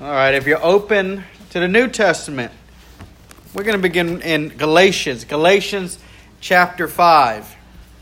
All right, if you're open to the New Testament, we're going to begin in Galatians. Galatians chapter 5.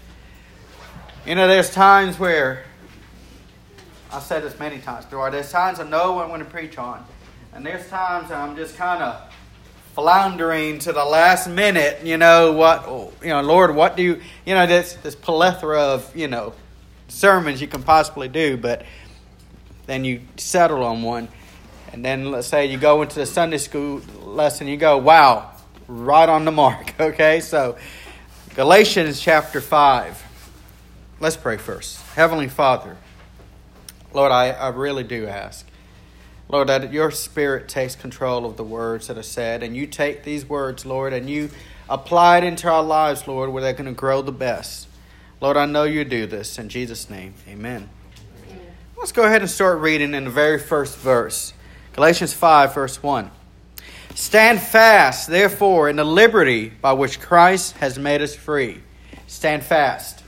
You know, there's times where, I've said this many times before, there's times I know what I'm going to preach on. And there's times I'm just kind of floundering to the last minute, Lord, what do you, this plethora of, sermons you can possibly do, but then you settle on one. And then let's say you go into the Sunday school lesson, you go, wow, right on the mark. Okay, so Galatians chapter 5. Let's pray first. Heavenly Father, Lord, I really do ask, Lord, that your Spirit takes control of the words that are said, and you take these words, Lord, and you apply it into our lives, Lord, where they're going to grow the best. Lord, I know you do this. In Jesus' name, amen. Let's go ahead and start reading in the very first verse. Galatians 5, verse 1. Stand fast, therefore, in the liberty by which Christ has made us free. Stand fast.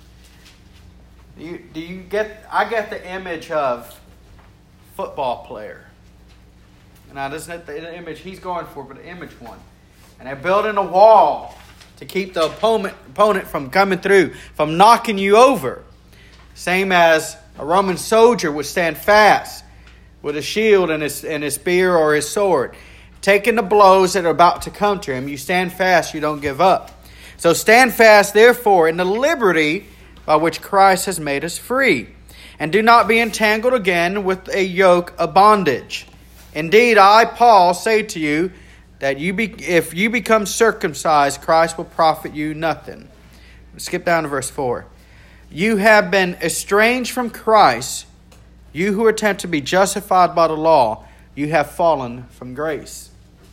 I get the image of football player. Now, this isn't the image he's going for, but the image one. And they're building a wall to keep the opponent from coming through, from knocking you over. Same as a Roman soldier would stand fast with a shield and his spear or his sword, taking the blows that are about to come to him. You stand fast, you don't give up. So stand fast, therefore, in the liberty by which Christ has made us free. And do not be entangled again with a yoke of bondage. Indeed, I, Paul, say to you that if you become circumcised, Christ will profit you nothing. Skip down to verse 4. You have been estranged from Christ. You who attempt to be justified by the law, you have fallen from grace.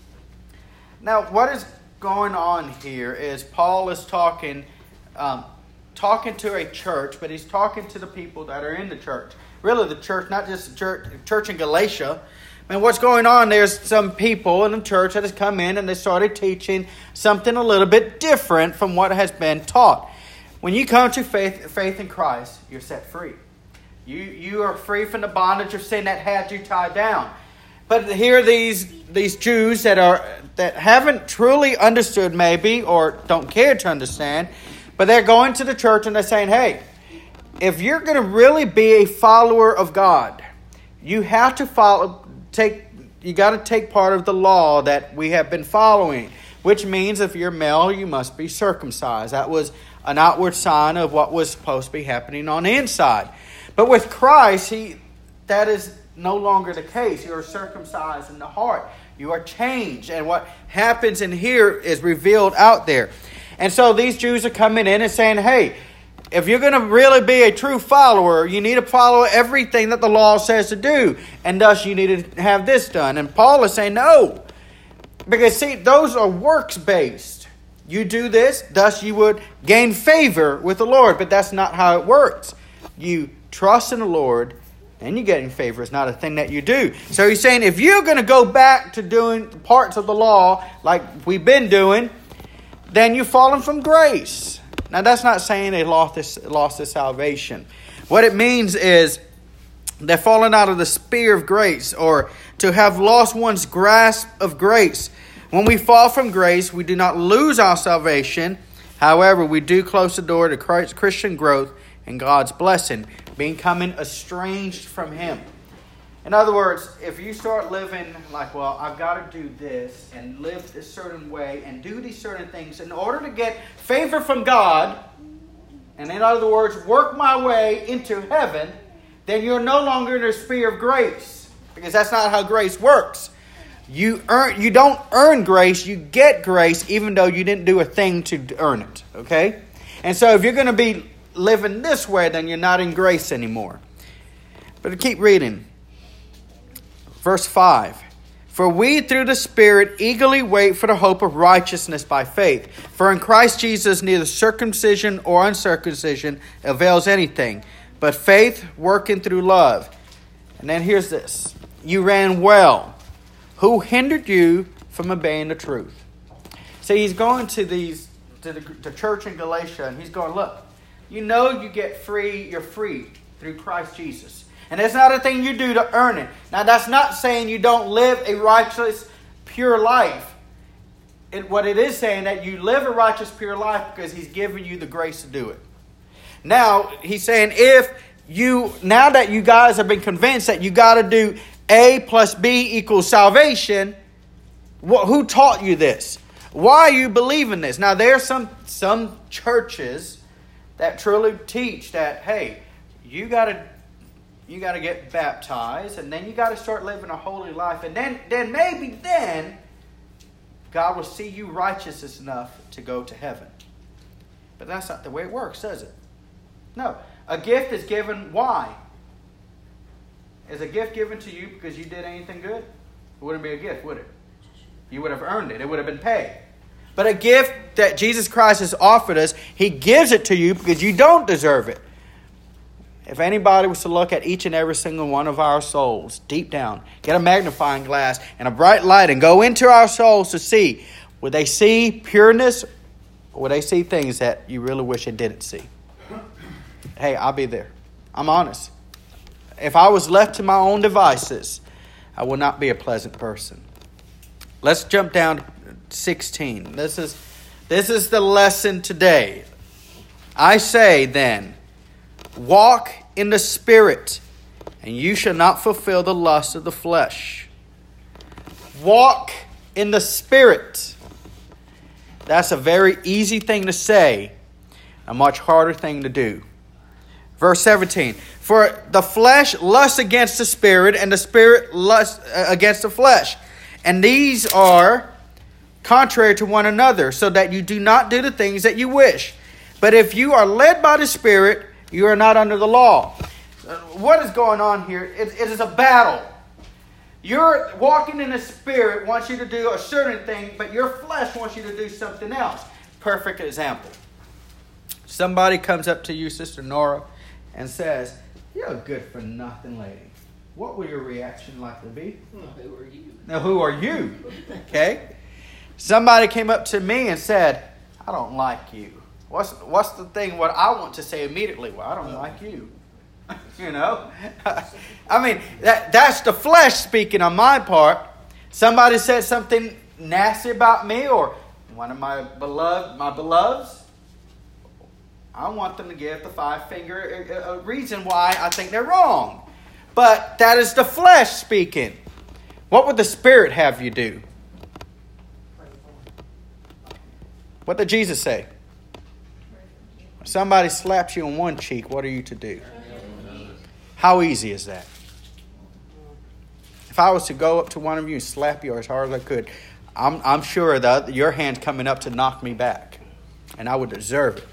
Now, what is going on here is Paul is talking to a church, but he's talking to the people that are in the church. Really, the church, not just the church in Galatia. And what's going on, there's some people in the church that has come in and they started teaching something a little bit different from what has been taught. When you come to faith in Christ, you're set free. You are free from the bondage of sin that had you tied down. But here are these Jews that haven't truly understood maybe, or don't care to understand, but they're going to the church and they're saying, hey, if you're going to really be a follower of God, you have to you got to take part of the law that we have been following, which means if you're male, you must be circumcised. That was an outward sign of what was supposed to be happening on the inside. But with Christ, that is no longer the case. You are circumcised in the heart. You are changed. And what happens in here is revealed out there. And so these Jews are coming in and saying, hey, if you're going to really be a true follower, you need to follow everything that the law says to do. And thus you need to have this done. And Paul is saying, no. Because see, those are works-based. You do this, thus you would gain favor with the Lord. But that's not how it works. You trust in the Lord, and you getting favor. It's not a thing that you do. So he's saying, if you're going to go back to doing parts of the law like we've been doing, then you've fallen from grace. Now, that's not saying they lost their salvation. What it means is they're falling out of the spear of grace, or to have lost one's grasp of grace. When we fall from grace, we do not lose our salvation. However, we do close the door to Christian growth and God's blessing, becoming estranged from Him. In other words, if you start living like, well, I've got to do this and live this certain way and do these certain things in order to get favor from God, and in other words, work my way into heaven, then you're no longer in the sphere of grace, because that's not how grace works. You don't earn grace, you get grace even though you didn't do a thing to earn it, okay? And so if you're going to be living this way, then you're not in grace anymore. But keep reading. Verse 5. For we through the Spirit eagerly wait for the hope of righteousness by faith. For in Christ Jesus neither circumcision or uncircumcision avails anything, but faith working through love. And then here's this. You ran well. Who hindered you from obeying the truth? See, he's going to the church in Galatia, and he's going, look, you know you get free, you're free through Christ Jesus. And it's not a thing you do to earn it. Now, that's not saying you don't live a righteous, pure life. What it is saying that you live a righteous, pure life because He's given you the grace to do it. Now, He's saying now that you guys have been convinced that you got to do A plus B equals salvation, who taught you this? Why are you believing this? Now, there are some churches that truly teach that, hey, you got to get baptized, and then you got to start living a holy life, and then maybe God will see you righteous enough to go to heaven. But that's not the way it works, does it? No. A gift is given, why? Is a gift given to you because you did anything good? It wouldn't be a gift, would it? You would have earned it. It would have been paid. But a gift that Jesus Christ has offered us, He gives it to you because you don't deserve it. If anybody was to look at each and every single one of our souls deep down, get a magnifying glass and a bright light and go into our souls to see, would they see pureness or would they see things that you really wish they didn't see? Hey, I'll be there. I'm honest. If I was left to my own devices, I would not be a pleasant person. Let's jump down to 16. This is the lesson today. I say then, walk in the Spirit, and you shall not fulfill the lust of the flesh. Walk in the Spirit. That's a very easy thing to say, a much harder thing to do. Verse 17, for the flesh lusts against the Spirit, and the Spirit lusts against the flesh. And these are contrary to one another, so that you do not do the things that you wish. But if you are led by the Spirit, you are not under the law. What is going on here? It is a battle. You're walking in the Spirit wants you to do a certain thing, but your flesh wants you to do something else. Perfect example. Somebody comes up to you, Sister Nora, and says, "You're a good-for-nothing lady." What will your reaction likely be? Who are you? Now, who are you? Okay? Somebody came up to me and said, "I don't like you." What's the thing? What I want to say immediately? Well, I don't like you. You know? I mean, that's the flesh speaking on my part. Somebody said something nasty about me or one of my beloveds. I want them to give the 5-finger reason why I think they're wrong. But that is the flesh speaking. What would the Spirit have you do? What did Jesus say? If somebody slaps you on one cheek, what are you to do? How easy is that? If I was to go up to one of you and slap you as hard as I could, I'm sure that your hand's coming up to knock me back. And I would deserve it.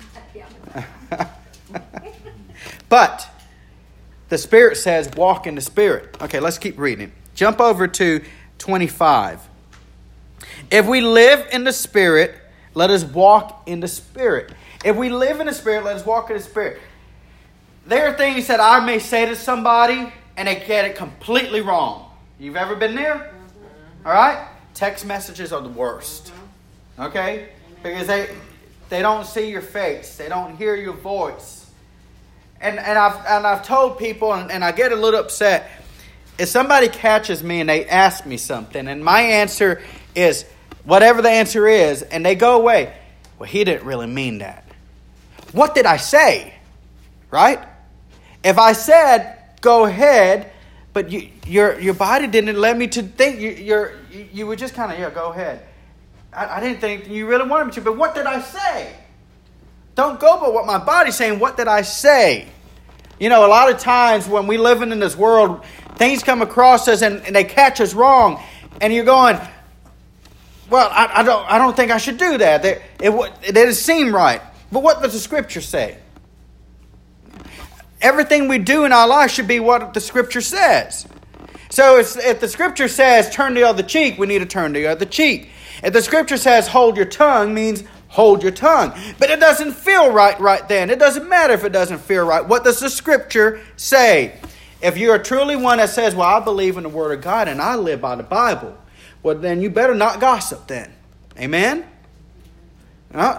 But the Spirit says walk in the Spirit. Okay, let's keep reading. Jump over to 25. If we live in the Spirit, let us walk in the Spirit. If we live in the Spirit, let us walk in the Spirit. There are things that I may say to somebody and they get it completely wrong. You've ever been there? All right? Text messages are the worst. Okay? Because they don't see your face. They don't hear your voice. And I've told people, and I get a little upset, if somebody catches me and they ask me something, and my answer is whatever the answer is, and they go away, well, he didn't really mean that. What did I say? Right? If I said, go ahead, but your body didn't let me to think, you were just kind of, yeah, go ahead. I didn't think you really wanted me to, but what did I say? Don't go by what my body's saying. What did I say? You know, a lot of times when we living in this world, things come across us and they catch us wrong. And you're going, well, I don't think I should do that. It didn't seem right. But what does the Scripture say? Everything we do in our life should be what the Scripture says. So if the Scripture says turn the other cheek, we need to turn the other cheek. If the Scripture says hold your tongue, means hold your tongue. But it doesn't feel right then. It doesn't matter if it doesn't feel right. What does the Scripture say? If you're truly one that says, well, I believe in the Word of God and I live by the Bible, well, then you better not gossip then. Amen?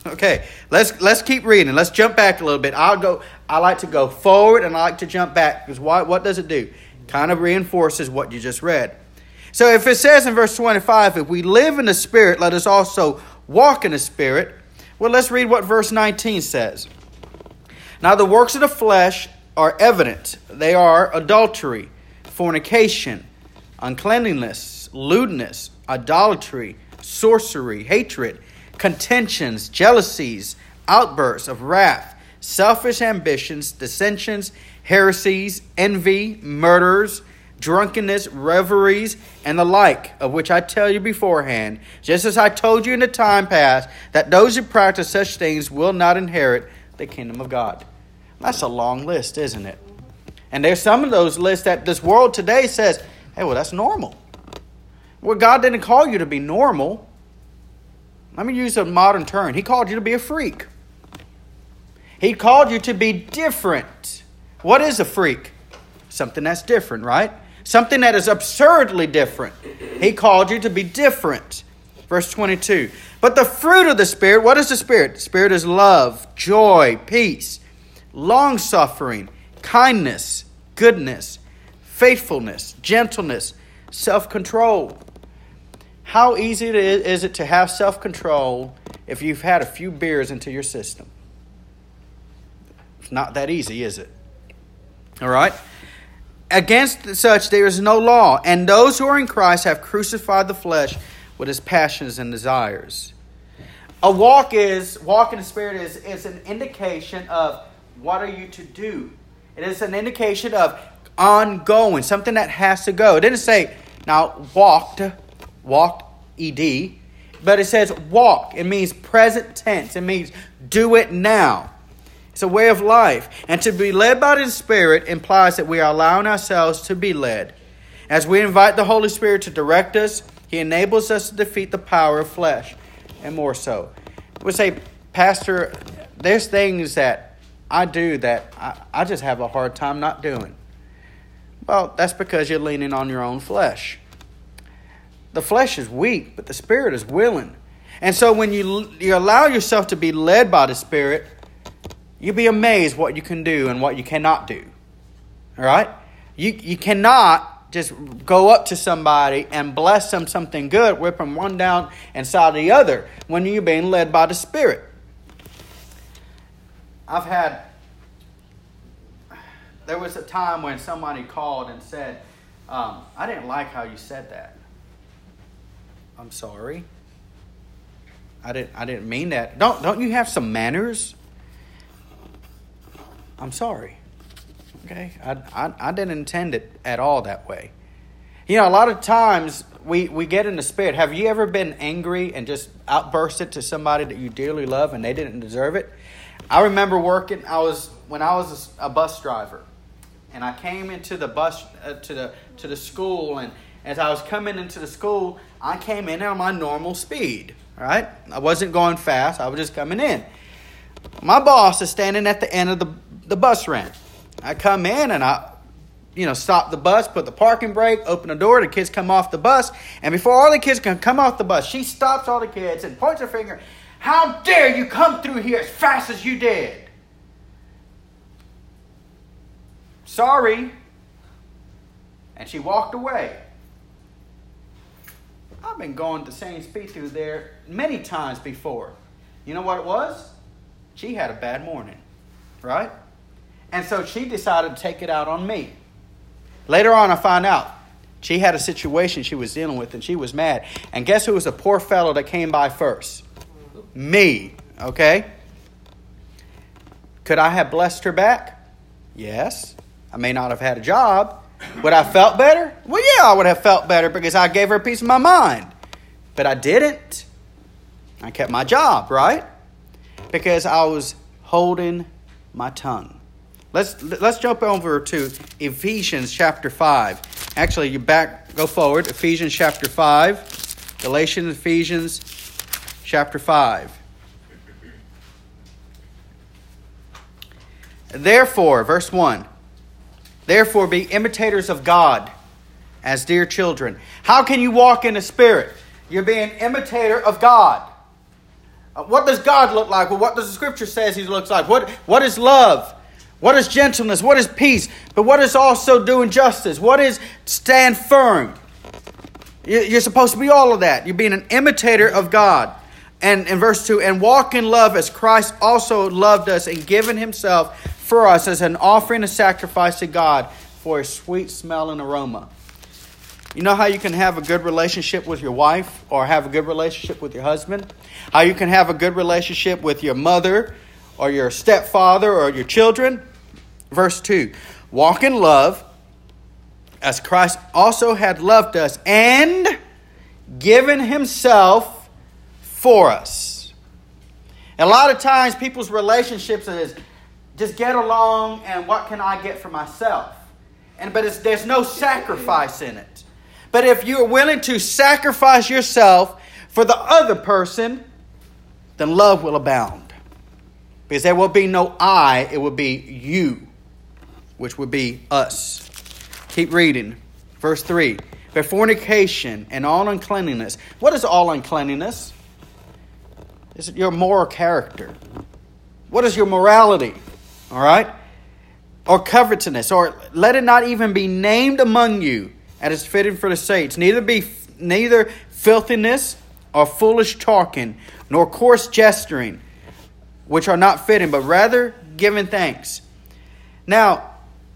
Okay, let's keep reading. Let's jump back a little bit. I like to go forward and I like to jump back because what does it do? Kind of reinforces what you just read. So if it says in verse 25, if we live in the Spirit, let us also walk in the Spirit. Well, let's read what verse 19 says. Now the works of the flesh are evident. They are adultery, fornication, uncleanliness, lewdness, idolatry, sorcery, hatred, contentions, jealousies, outbursts of wrath, selfish ambitions, dissensions, heresies, envy, murders, drunkenness, revelries, and the like, of which I tell you beforehand, just as I told you in the time past, that those who practice such things will not inherit the kingdom of God. That's a long list, isn't it? And there's some of those lists that this world today says, hey, well, that's normal. Well, God didn't call you to be normal. Let me use a modern term. He called you to be a freak. He called you to be different. What is a freak? Something that's different, right? Something that is absurdly different. He called you to be different. Verse 22. But the fruit of the Spirit, what is the Spirit? The Spirit is love, joy, peace, long-suffering, kindness, goodness, faithfulness, gentleness, self-control. How easy is it to have self-control if you've had a few beers into your system? It's not that easy, is it? All right? Against such there is no law, and those who are in Christ have crucified the flesh with its passions and desires. A walk in the Spirit is an indication of what are you to do. It is an indication of ongoing, something that has to go. It didn't say, now walk, ed, but it says walk. It means present tense. It means do it now. It's a way of life. And to be led by the Spirit implies that we are allowing ourselves to be led. As we invite the Holy Spirit to direct us, He enables us to defeat the power of flesh, and more so. We say, Pastor, there's things that I do that I just have a hard time not doing. Well, that's because you're leaning on your own flesh. The flesh is weak, but the Spirit is willing. And so when you allow yourself to be led by the Spirit, you'll be amazed what you can do and what you cannot do. All right? You cannot just go up to somebody and bless them something good, whip them one down inside the other when you're being led by the Spirit. There was a time when somebody called and said, I didn't like how you said that. I'm sorry. I didn't mean that. Don't you have some manners? I'm sorry. Okay? I didn't intend it at all that way. You know, a lot of times we get in the Spirit. Have you ever been angry and just outbursted to somebody that you dearly love and they didn't deserve it? I remember when I was a bus driver, and I came into the bus to the school, and as I was coming into the school, I came in on my normal speed. All right, I wasn't going fast. I was just coming in. My boss is standing at the end of the bus ramp. I come in and I stop the bus, put the parking brake, open the door. The kids come off the bus, and before all the kids can come off the bus, she stops all the kids and points her finger. How dare you come through here as fast as you did? Sorry. And she walked away. I've been going the same speed through there many times before. You know what it was? She had a bad morning, right? And so she decided to take it out on me. Later on, I found out she had a situation she was dealing with, and she was mad. And guess who was the poor fellow that came by first? Me, okay? Could I have blessed her back? Yes. I may not have had a job. Would I have felt better? Well, yeah, I would have felt better because I gave her a piece of my mind. But I didn't. I kept my job, right? Because I was holding my tongue. Let's jump over to Ephesians chapter 5. Actually, go forward. Ephesians chapter 5. Galatians, Ephesians chapter 5. Therefore, verse 1. Therefore, be imitators of God as dear children. How can you walk in the Spirit? You're being an imitator of God. What does God look like? Well, what does the Scripture says He looks like? What is love? What is gentleness? What is peace? But what is also doing justice? What is stand firm? You're supposed to be all of that. You're being an imitator of God. And in verse 2, and walk in love as Christ also loved us and given Himself for us as an offering and sacrifice to God for a sweet smell and aroma. You know how you can have a good relationship with your wife or have a good relationship with your husband? How you can have a good relationship with your mother or your stepfather or your children? Verse 2, walk in love as Christ also had loved us and given Himself for us. A lot of times people's relationships is just get along and what can I get for myself? But there's no sacrifice in it. But if you're willing to sacrifice yourself for the other person, then love will abound. Because there will be no I, it will be you, which would be us. Keep reading. Verse 3. But fornication and all uncleanness. What is all uncleanness? Is it your moral character? What is your morality? All right? Or covetousness. Or let it not even be named among you, as is fitting for the saints. Neither filthiness or foolish talking, nor coarse gesturing, which are not fitting, but rather giving thanks. Now,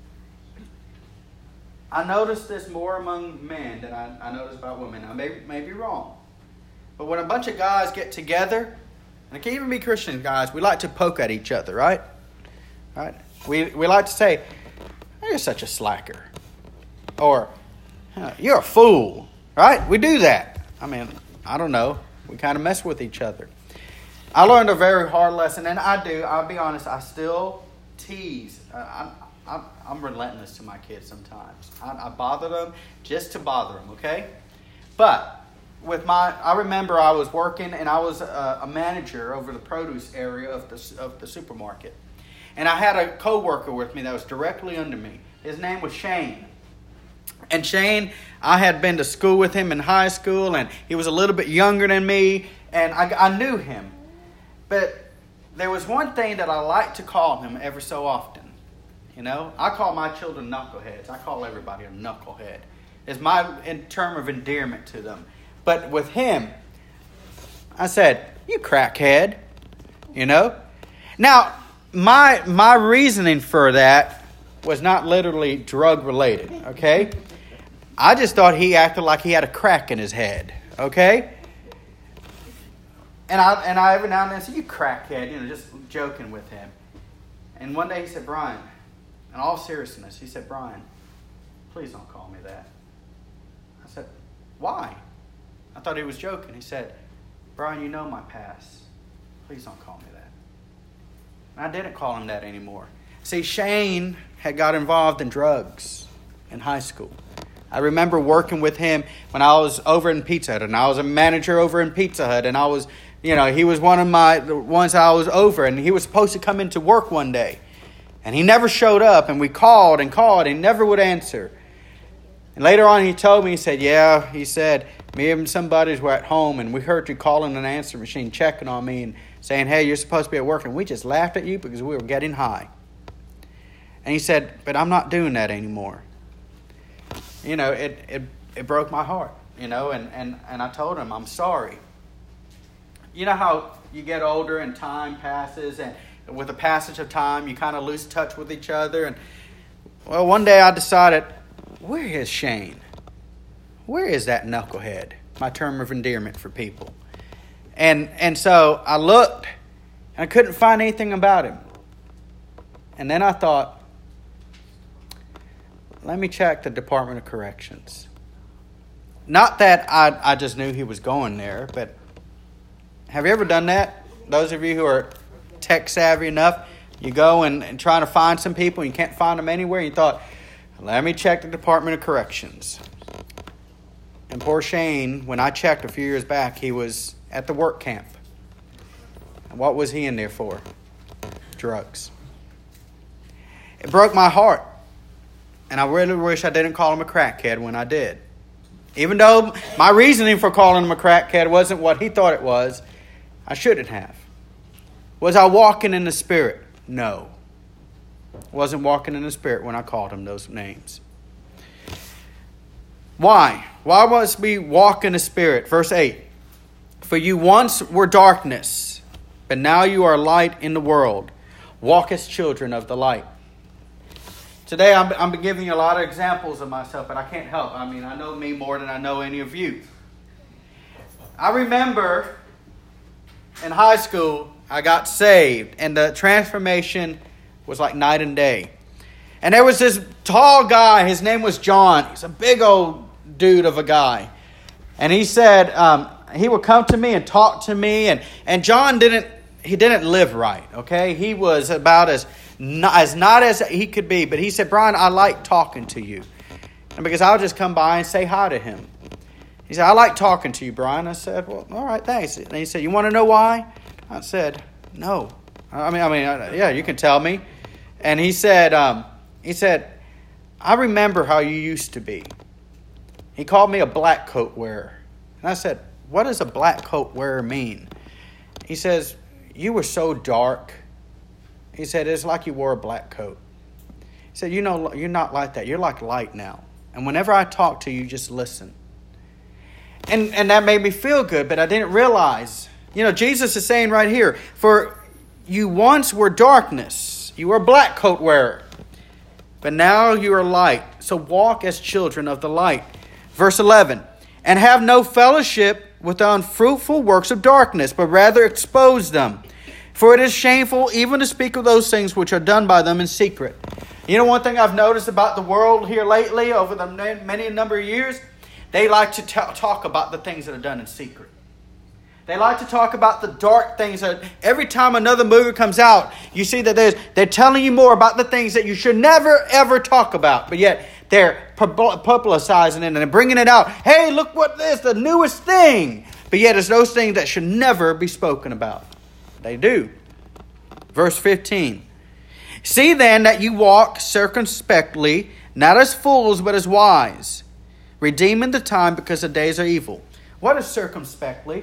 I notice this more among men than I notice about women. I may be wrong. But when a bunch of guys get together, and it can even be Christian guys, we like to poke at each other, right? Right? We like to say, you're such a slacker. Or, you're a fool. Right? We do that. I mean, I don't know. We kind of mess with each other. I learned a very hard lesson, and I'll be honest, I still tease. I'm relentless to my kids sometimes. I bother them just to bother them, okay? But I remember I was working, and I was a manager over the produce area of the supermarket. And I had a co-worker with me that was directly under me. His name was Shane. And Shane, I had been to school with him in high school, and he was a little bit younger than me, and I knew him. But there was one thing that I like to call him every so often. You know, I call my children knuckleheads. I call everybody a knucklehead. It's my term of endearment to them. But with him, I said, you crackhead. You know? Now, my reasoning for that was not literally drug related, okay? I just thought he acted like he had a crack in his head, okay? And I every now and then said, you crackhead, you know, just joking with him. And one day he said, Brian, in all seriousness, he said, Brian, please don't call me that. I said, why? I thought he was joking. He said, Brian, you know my past. Please don't call me that. And I didn't call him that anymore. See, Shane had got involved in drugs in high school. I remember working with him when I was over in Pizza Hut, and I was a manager over in Pizza Hut, and I was, you know, he was one of the ones I was over, and he was supposed to come into work one day. And he never showed up, and we called, and he never would answer. And later on he told me, he said, me and some buddies were at home, and we heard you calling an answer machine, checking on me, and saying, hey, you're supposed to be at work, and we just laughed at you because we were getting high. And he said, but I'm not doing that anymore. You know, it broke my heart, you know, and I told him, I'm sorry. You know how you get older and time passes, and with the passage of time, you kind of lose touch with each other. And well, one day I decided, where is Shane? Where is that knucklehead? My term of endearment for people. And so I looked, and I couldn't find anything about him. And then I thought, let me check the Department of Corrections. Not that I just knew he was going there, but have you ever done that? Those of you who are tech savvy enough, you go and try to find some people and you can't find them anywhere. You thought, let me check the Department of Corrections. And poor Shane, when I checked a few years back, he was at the work camp. And what was he in there for? Drugs. It broke my heart. And I really wish I didn't call him a crackhead when I did. Even though my reasoning for calling him a crackhead wasn't what he thought it was, I shouldn't have. Was I walking in the Spirit? No. Wasn't walking in the Spirit when I called him those names. Why? Why must we walk in the Spirit? Verse 8. For you once were darkness, but now you are light in the world. Walk as children of the light. Today I'm giving you a lot of examples of myself, but I can't help. I mean, I know me more than I know any of you. I remember in high school, I got saved, and the transformation was like night and day. And there was this tall guy, his name was John. He's a big old dude of a guy. And he said, he would come to me and talk to me, and John didn't live right, okay? He was about as not as he could be, but he said, Brian, I like talking to you. And because I'll just come by and say hi to him. He said, I like talking to you, Brian. I said, well, all right, thanks. And he said, you want to know why? I said, no. I mean, yeah, you can tell me. And he said, I remember how you used to be. He called me a black coat wearer. And I said, what does a black coat wearer mean? He says, you were so dark. He said, it's like you wore a black coat. He said, you know, you're not like that. You're like light now. And whenever I talk to you, just listen. And that made me feel good, but I didn't realize. You know, Jesus is saying right here, for you once were darkness. You were a black coat wearer. But now you are light. So walk as children of the light. Verse 11. And have no fellowship with the unfruitful works of darkness, but rather expose them. For it is shameful even to speak of those things which are done by them in secret. You know, one thing I've noticed about the world here lately over the many number of years, they like to talk about the things that are done in secret. They like to talk about the dark things. Every time another movie comes out, you see that they're telling you more about the things that you should never, ever talk about. But yet they're publicizing it and they're bringing it out. Hey, look what this, the newest thing. But yet it's those things that should never be spoken about. They do. Verse 15. See then that you walk circumspectly, not as fools, but as wise, redeeming the time because the days are evil. What is circumspectly?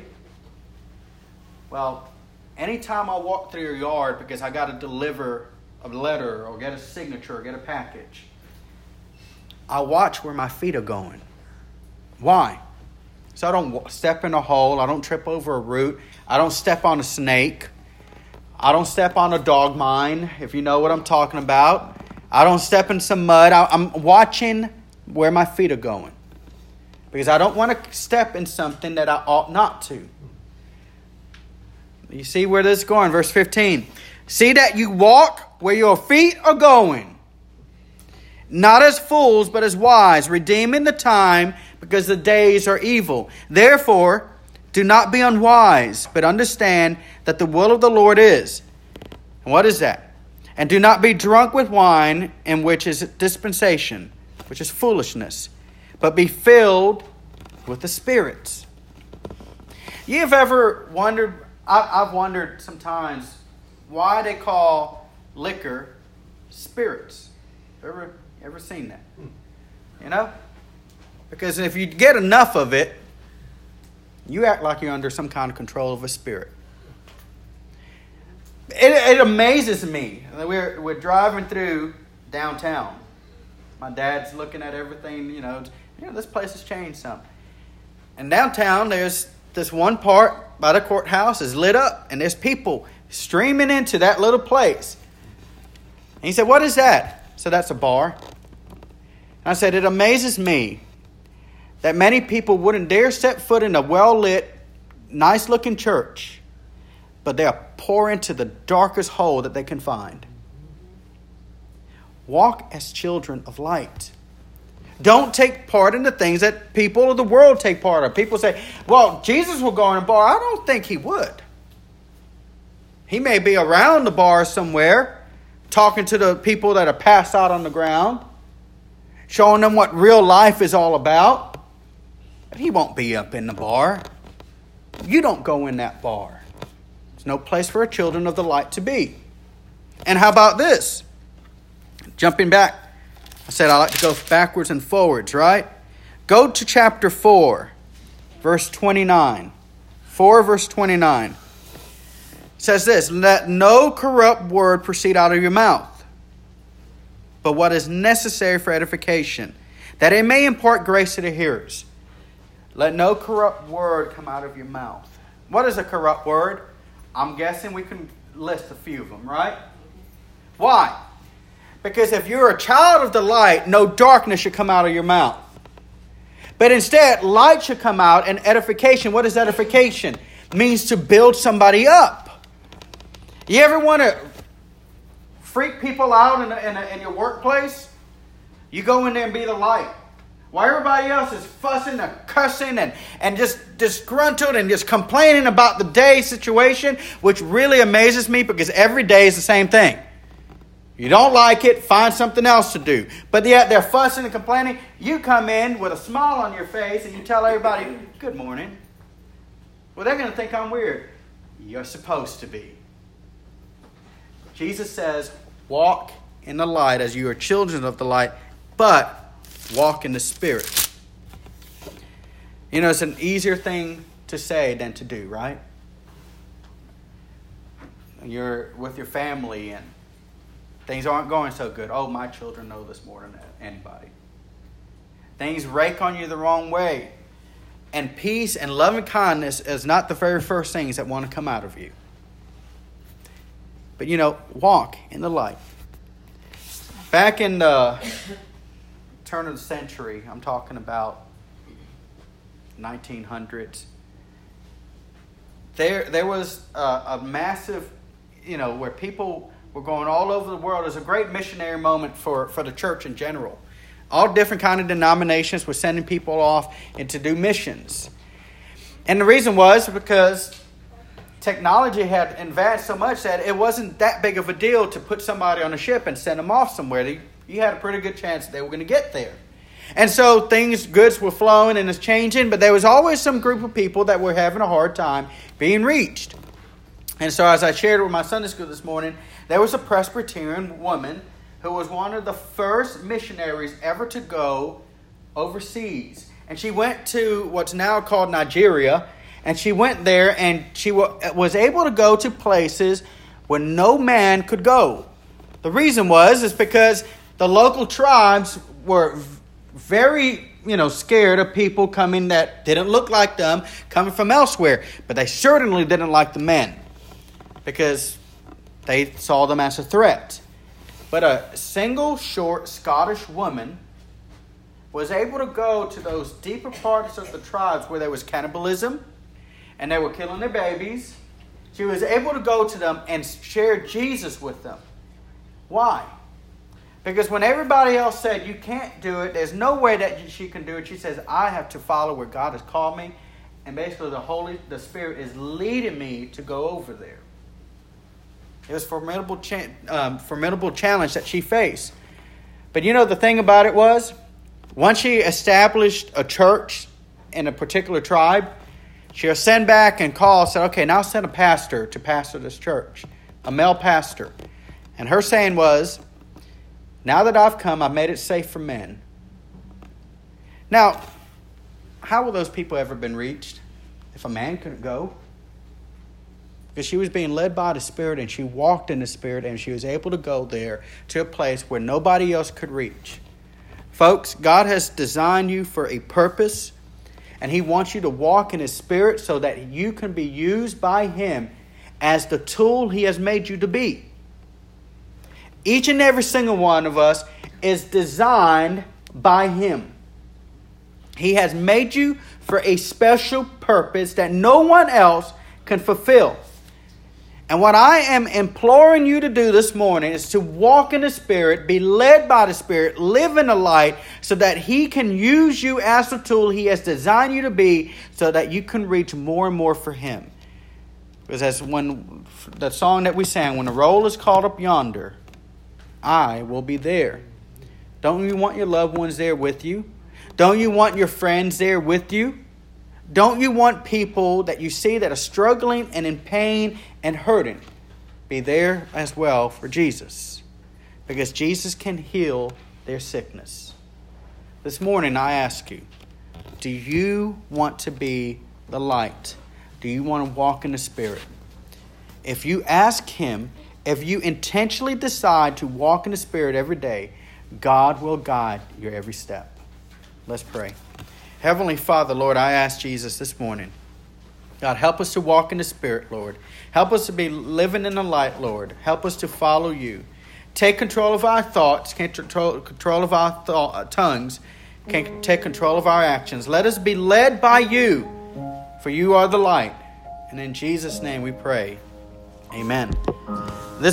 Well, anytime I walk through your yard because I got to deliver a letter or get a signature or get a package, I watch where my feet are going. Why? So I don't step in a hole. I don't trip over a root. I don't step on a snake. I don't step on a dog mine, if you know what I'm talking about. I don't step in some mud. I'm watching where my feet are going. Because I don't want to step in something that I ought not to. You see where this is going. Verse 15. See that you walk where your feet are going. Not as fools, but as wise, redeeming the time because the days are evil. Therefore, do not be unwise, but understand that the will of the Lord is. And what is that? And do not be drunk with wine, in which is dispensation, which is foolishness, but be filled with the spirits. You've ever wondered, I've wondered sometimes, why they call liquor spirits. Ever seen that? You know? Because if you get enough of it, you act like you're under some kind of control of a spirit. It amazes me. We're driving through downtown. My dad's looking at everything, you know, this place has changed some. And downtown, there's this one part by the courthouse is lit up, and there's people streaming into that little place. And he said, what is that? So that's a bar. And I said, it amazes me that many people wouldn't dare set foot in a well-lit, nice-looking church, but they'll pour into the darkest hole that they can find. Walk as children of light. Don't take part in the things that people of the world take part of. People say, well, Jesus will go in a bar. I don't think he would. He may be around the bar somewhere, talking to the people that are passed out on the ground, showing them what real life is all about. But he won't be up in the bar. You don't go in that bar. There's no place for children of the light to be. And how about this? Jumping back. I said I like to go backwards and forwards, right? Go to chapter 4, verse 29. 4 verse 29. says this, let no corrupt word proceed out of your mouth, but what is necessary for edification, that it may impart grace to the hearers. Let no corrupt word come out of your mouth. What is a corrupt word? I'm guessing we can list a few of them, right? Why? Because if you're a child of the light, no darkness should come out of your mouth. But instead, light should come out and edification. What is edification? It means to build somebody up. You ever want to freak people out in your workplace? You go in there and be the light. While everybody else is fussing and cussing and just disgruntled and just complaining about the day situation, which really amazes me because every day is the same thing. You don't like it, find something else to do. But yet they're fussing and complaining. You come in with a smile on your face and you tell everybody, good morning. Well, they're going to think I'm weird. You're supposed to be. Jesus says, walk in the light as you are children of the light, but walk in the Spirit. You know, it's an easier thing to say than to do, right? You're with your family and things aren't going so good. Oh, my children know this more than anybody. Things rake on you the wrong way. And peace and loving kindness is not the very first things that want to come out of you. But, you know, walk in the light. Back in the turn of the century, I'm talking about 1900s, there was a massive, you know, where people were going all over the world. It was a great missionary moment for the church in general. All different kind of denominations were sending people off and to do missions. And the reason was because technology had advanced so much that it wasn't that big of a deal to put somebody on a ship and send them off somewhere. You had a pretty good chance that they were going to get there. And so goods were flowing and it's changing, but there was always some group of people that were having a hard time being reached. And so as I shared with my Sunday school this morning, there was a Presbyterian woman who was one of the first missionaries ever to go overseas. And she went to what's now called Nigeria, and she went there and she was able to go to places where no man could go. The reason is because the local tribes were very, scared of people coming that didn't look like them, coming from elsewhere. But they certainly didn't like the men because they saw them as a threat. But a single, short Scottish woman was able to go to those deeper parts of the tribes where there was cannibalism and they were killing their babies. She was able to go to them and share Jesus with them. Why? Because when everybody else said, you can't do it, there's no way that she can do it, she says, I have to follow where God has called me. And basically the Spirit is leading me to go over there. It was a formidable challenge that she faced. But the thing about it was, once she established a church in a particular tribe, she'll send back and call, said, okay, now send a pastor to pastor this church, a male pastor. And her saying was, now that I've come, I've made it safe for men. Now, how will those people ever been reached if a man couldn't go? Because she was being led by the Spirit and she walked in the Spirit and she was able to go there to a place where nobody else could reach. Folks, God has designed you for a purpose and He wants you to walk in His Spirit so that you can be used by Him as the tool He has made you to be. Each and every single one of us is designed by Him. He has made you for a special purpose that no one else can fulfill. And what I am imploring you to do this morning is to walk in the Spirit, be led by the Spirit, live in the light so that He can use you as the tool He has designed you to be so that you can reach more and more for Him. Because as when the song that we sang, when the roll is called up yonder, I will be there. Don't you want your loved ones there with you? Don't you want your friends there with you? Don't you want people that you see that are struggling and in pain and hurting be there as well for Jesus? Because Jesus can heal their sickness. This morning I ask you, do you want to be the light? Do you want to walk in the Spirit? if you ask Him, if you intentionally decide to walk in the Spirit every day, God will guide your every step. Let's pray. Heavenly Father, Lord, I ask Jesus this morning, God, help us to walk in the Spirit, Lord. Help us to be living in the light, Lord. Help us to follow you. Take control of our thoughts, control of our tongues, take control of our actions. Let us be led by you, for you are the light. And in Jesus' name we pray. Amen.